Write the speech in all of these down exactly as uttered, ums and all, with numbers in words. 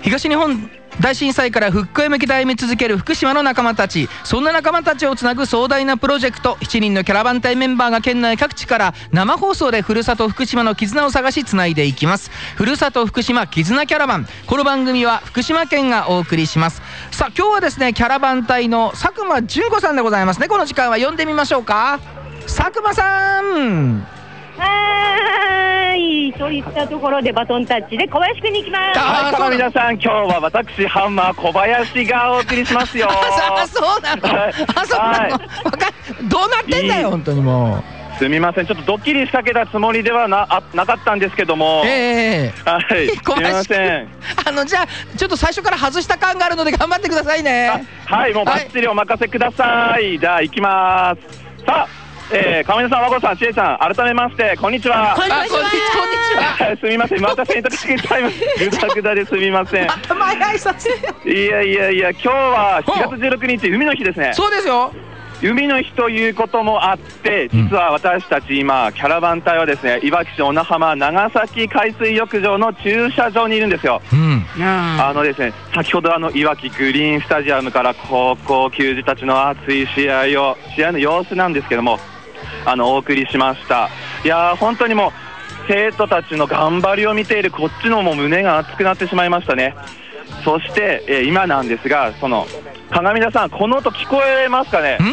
東日本大震災から復興へ向けて歩み続ける福島の仲間たち、そんな仲間たちをつなぐ壮大なプロジェクト、しちにんのキャラバン隊メンバーが県内各地から生放送でふるさと福島の絆を探しつないでいきます。ふるさと福島絆キャラバン、この番組は福島県がお送りします。さあ今日はですね、キャラバン隊の佐久間純子さんでございますね。この時間は呼んでみましょうか。佐久間さん。 はーい、といったところでバトンタッチで小林くんに行きます。 はい、どうも皆さん、今日は私ハンマー小林がお送りしますよ。 あ、そうなの。あ、そうなの。わかどうなってんだよ本当にもう。すみません、ちょっとドッキリ仕掛けたつもりではなあなかったんですけども。 ええー、はい、すみません。 あのじゃあちょっと最初から外した感があるので頑張ってくださいね。 はい、もうバッチリお任せください。はい、じゃあ行きます。さあ。えー、亀田さん、和子さん、千恵さん、改めましてこんにちは。 こんにちは。こんにちは。すみません、また選択肢タイムぐだぐだですみません。 頭い挨拶。 いやいやいや、今日はしがつじゅうろくにち海の日ですね。 そうですよ。 海の日ということもあって、実は私たち今キャラバン隊はですね、いわき市小名浜長崎海水浴場の駐車場にいるんですよ。うん、あのですね、先ほどあのいわきグリーンスタジアムから高校球児たちの熱い試合を試合の様子なんですけども、あのお送りしました。いやー、本当にもう生徒たちの頑張りを見ているこっちのも胸が熱くなってしまいましたね。そして、えー、今なんですが、その鏡田さん、この音聞こえますかね。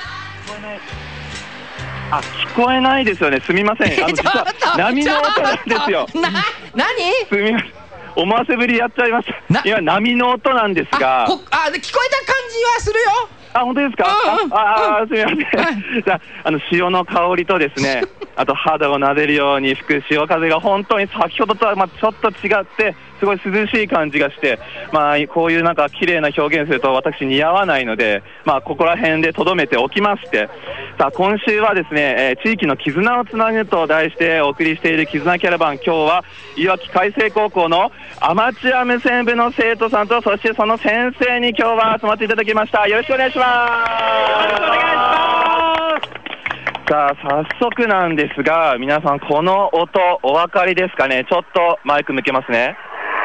あ、聞こえないですよね。すみません、あの実は波の音なんですよ。 な、何？ すみません、思わせぶりやっちゃいました。今波の音なんですが、 あ、こあで聞こえた感じはするよ。 あ、本当ですか。うんうん、ああ、すみません。じゃあ、あの潮の香りとですね、あと肌を撫でるように吹く潮風が本当に先ほどとはまあちょっと違って、すごい涼しい感じがして、まあこういうなんか綺麗な表現すると私似合わないので、まあここら辺で留めておきまして、さあ今週はですね、えー、地域の絆をつなぐと題してお送りしている絆キャラバン、今日はいわき海星高校のアマチュア無線部の生徒さんと、そしてその先生に今日は集まっていただきました。よろしくお願いします。よろしくお願いします。さあ早速なんですが、皆さんこの音お分かりですかね。ちょっとマイク向けますね。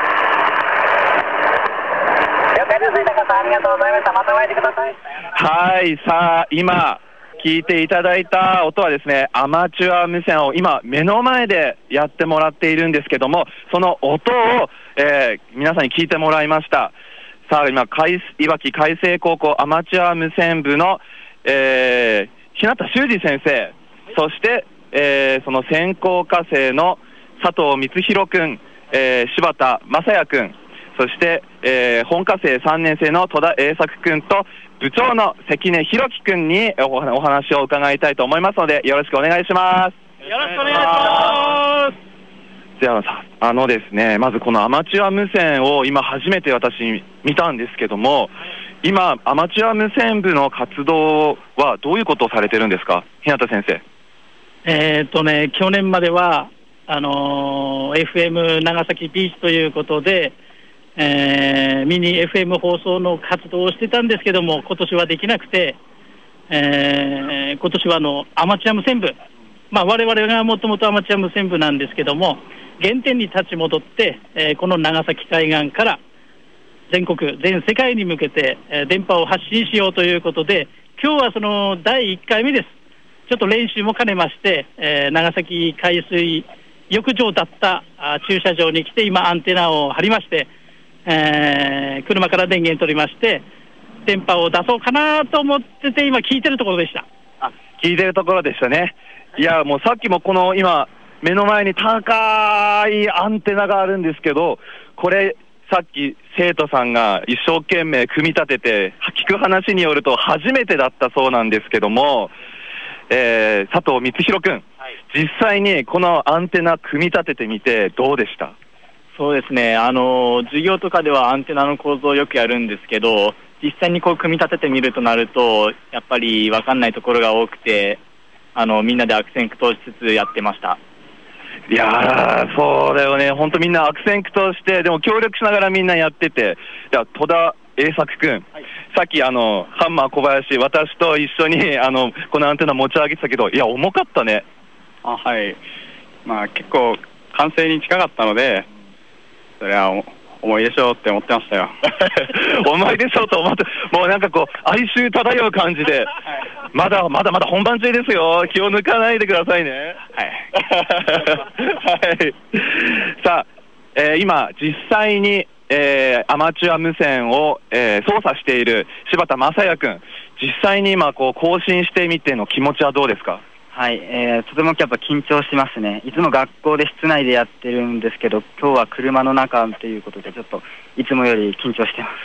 了解です。高さんありがとうございました。またお会いしてください。 はい、さあ今聞いていただいた音はですね、アマチュア無線を今目の前でやってもらっているんですけども、その音を、えー、皆さんに聞いてもらいました。さあ今いわき海星高校アマチュア無線部の、えー、日向修二先生、そして、えー、その専攻科生の佐藤光弘君、えー、柴田正也君、そして、えー、本科生さんねん生の戸田栄作君と部長の関根弘樹君に お, お話を伺いたいと思いますので、よろしくお願いします。 よろしくお願いします。 じゃあ、あのですね、まずこのアマチュア無線を今初めて私見たんですけども、今アマチュア無線部の活動はどういうことをされてるんですか、日向先生。 えーっとね、去年まではあのー、エフエム 長崎ビーチということで、えー、ミニ エフエム 放送の活動をしてたんですけども、今年はできなくて、えー、今年はあのアマチュア無線部、まあ、我々がもともとアマチュア無線部なんですけども、原点に立ち戻って、えー、この長崎海岸から全国全世界に向けて、えー、電波を発信しようということで、今日はそのだいいっかいめです。ちょっと練習も兼ねまして、えー、長崎海水浴場だったあ駐車場に来て、今アンテナを張りまして、えー、車から電源取りまして電波を出そうかなと思ってて、今聞いてるところでした。 あ、聞いてるところでしたね。いや、もうさっきもこの今目の前に高いアンテナがあるんですけど、これさっき生徒さんが一生懸命組み立てて、聞く話によると初めてだったそうなんですけども、えー、佐藤光弘君、はい、実際にこのアンテナ組み立ててみてどうでした？ そうですね、あの授業とかではアンテナの構造をよくやるんですけど、実際にこう組み立ててみるとなると、やっぱり分かんないところが多くて、あのみんなで悪戦苦闘しつつやってました。 いやー、そうだよね、本当みんな悪戦苦闘して、でも協力しながらみんなやってて、じゃあ戸田栄作君、はい、さっきあのハンマー小林、私と一緒にあのこのアンテナ持ち上げてたけど、いや重かったね。 あ、はい、まあ結構完成に近かったので、それは重いでしょうって思ってましたよ。 重いでしょうと思って、もうなんかこう、哀愁漂う感じで、まだまだまだ本番中ですよ。気を抜かないでくださいね。 はい。 はい。さあ、えー、今、実際に、えー、アマチュア無線を、えー、操作している柴田正也君、実際に今こう更新してみての気持ちはどうですか？ はい、えー、とてもやっぱ緊張しますね。いつも学校で室内でやってるんですけど、今日は車の中ということでちょっといつもより緊張してます。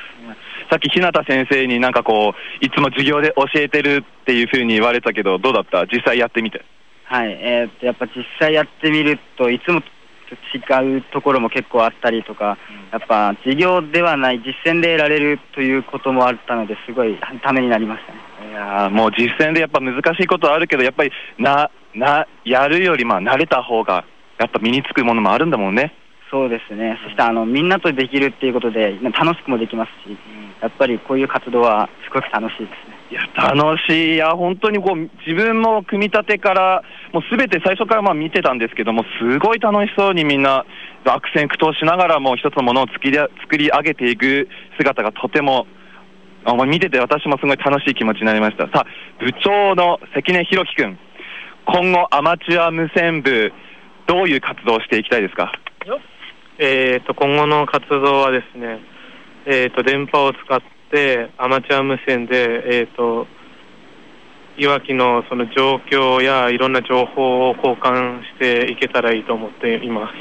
さっき日向先生になんかこういつも授業で教えてるっていう風に言われたけど、どうだった？実際やってみて。 はい、えー、とやっぱ実際やってみるといつも違うところも結構あったりとか、やっぱ授業ではない実践で得られるということもあったので、すごいためになりましたね。 いやー、もう実践でやっぱ難しいことはあるけど、やっぱりななやるよりまあ慣れた方がやっぱ身につくものもあるんだもんね。 そうですね。そしてあのみんなとできるっていうことで楽しくもできますし、やっぱりこういう活動はすごく楽しいですね。 いや楽しい。いや本当にこう自分も組み立てからもうすべて最初からまあ見てたんですけども、すごい楽しそうにみんな悪戦苦闘しながらも一つのものを作り作り上げていく姿がとてもあ見てて私もすごい楽しい気持ちになりました。さあ部長の関根弘樹君、今後アマチュア無線部どういう活動をしていきたいですか？ えーと今後の活動はですね、えーと電波を使ってアマチュア無線で、えーといわきのその状況やいろんな情報を交換していけたらいいと思っています。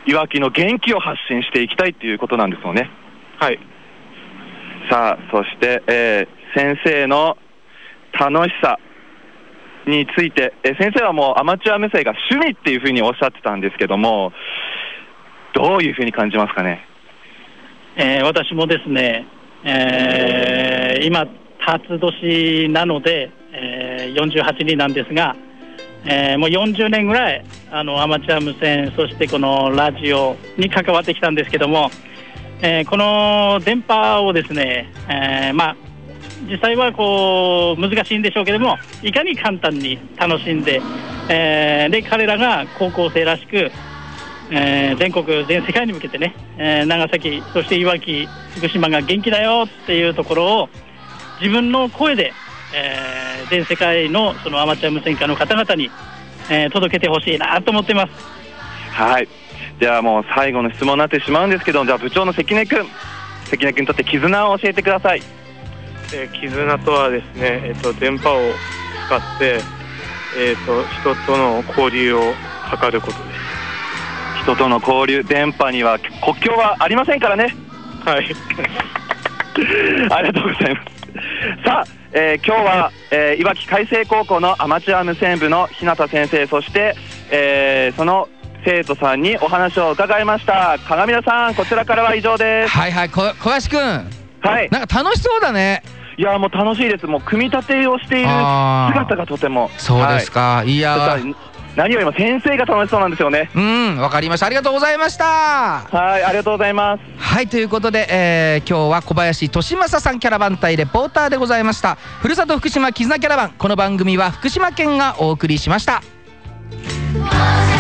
いわきの元気を発信していきたいということなんですよね。 はい。 さあそして、えー、先生の楽しさについて、えー、先生はもうアマチュア無線が趣味っていうふうにおっしゃってたんですけども、どういうふうに感じますかね？ えー、私もですね、えー、今辰年なので、えー、よんじゅうはちにんなんですが、えー、もうよんじゅうねんぐらいあのアマチュア無線、そしてこのラジオに関わってきたんですけども、えー、この電波をですね、えー、まあ実際はこう難しいんでしょうけども、いかに簡単に楽しんで、えー、で彼らが高校生らしく、えー、全国全世界に向けてね、えー、長崎そしていわき福島が元気だよっていうところを自分の声で、えー、全世界のそのアマチュア無線化の方々に、えー、届けてほしいなと思ってます。 はい、じゃあもう最後の質問になってしまうんですけど、じゃあ部長の関根君関根君にとって絆を教えてください。 えー、絆とはですね、えー、と電波を使って、えー、と人との交流を図ることです。 人との交流、電波には国境はありませんからね。 はいありがとうございます。さあ、えー、今日は、えー、いわき海星高校のアマチュア無線部の日向先生、そして、えー、その生徒さんにお話を伺いました。鏡田さん、こちらからは以上です。 はいはい、こ小林くん、 はい、 なんか楽しそうだね。 いやもう楽しいです。もう組み立てをしている姿がとても。 そうですか、はい、いや何よりも先生が楽しそうなんですよね。 うん、わかりました。ありがとうございました。 はい、ありがとうございます。 はい、ということで、えー、今日は小林利正さんキャラバン隊レポーターでございました。ふるさと福島絆キャラバン、この番組は福島県がお送りしました。